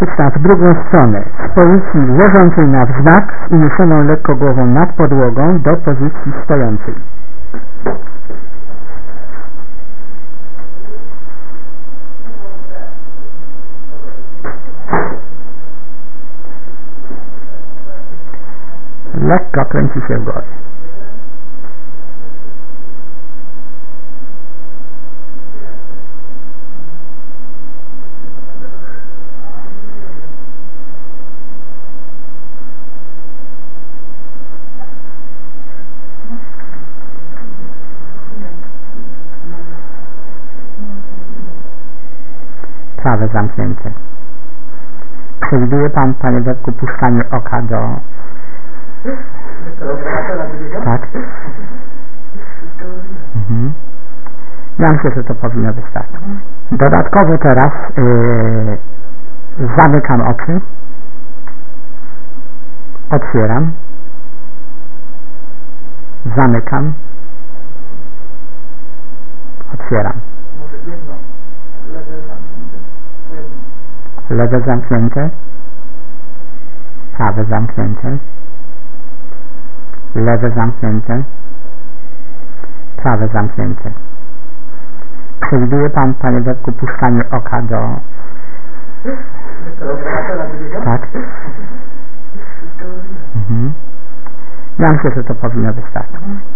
Ustaw drugą stronę. Z pozycji leżącej na wznak z uniesioną lekko głową nad podłogą do pozycji stojącej. Lekko kręci się w górę. Prawe zamknięte. Przewiduje Pan, Panie Darku, puszczanie oka do... Tak? Ja myślę, że to powinno wystarczyć. Dodatkowo teraz zamykam oczy, otwieram, zamykam, otwieram. Lewe zamknięte, prawe zamknięte, lewe zamknięte, prawe zamknięte. Przewiduje Pan, Panie Darku, puszczanie oka do... Tak? Ja myślę, że to powinno wystarczyć.